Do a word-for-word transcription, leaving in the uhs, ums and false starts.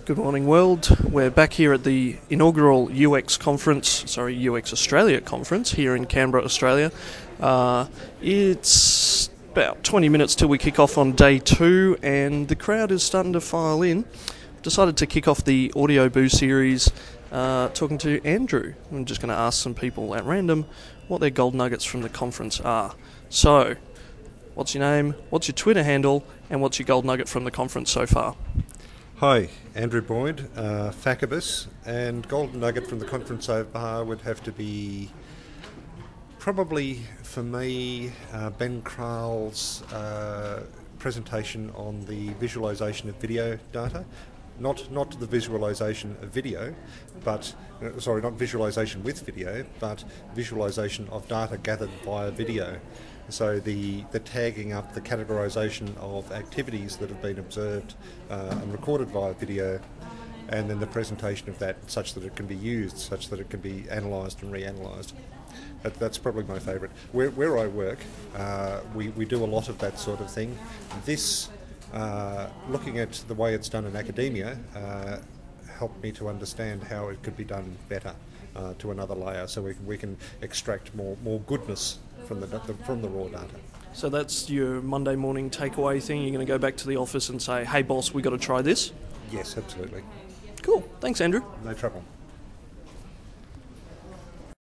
Good morning, world. We're back here at the inaugural U X conference, sorry, U X Australia conference here in Canberra, Australia. Uh, it's about twenty minutes till we kick off on day two, and the crowd is starting to file in. Decided to kick off the Audio Boo series uh, talking to Andrew. I'm just going to ask some people at random what their gold nuggets from the conference are. So, what's your name, what's your Twitter handle, and what's your gold nugget from the conference so far? Hi, Andrew Boyd, uh, Facabus, and golden nugget from the conference so far would have to be probably, for me, uh, Ben Kral's uh, presentation on the visualization of video data. Not not the visualization of video, but, uh, sorry, not visualization with video, but visualization of data gathered via video. So the, the tagging up, the categorisation of activities that have been observed uh, and recorded via video, and then the presentation of that such that it can be used, such that it can be analysed and reanalysed. That, that's probably my favourite. Where, where I work, uh, we, we do a lot of that sort of thing. This, uh, looking at the way it's done in academia, uh, helped me to understand how it could be done better uh, to another layer, so we can, we can extract more, more goodness from the, the from the raw data. So that's your Monday morning takeaway thing? You're going to go back to the office and say, hey boss, we got to try this? Yes, absolutely. Cool. Thanks, Andrew. No trouble.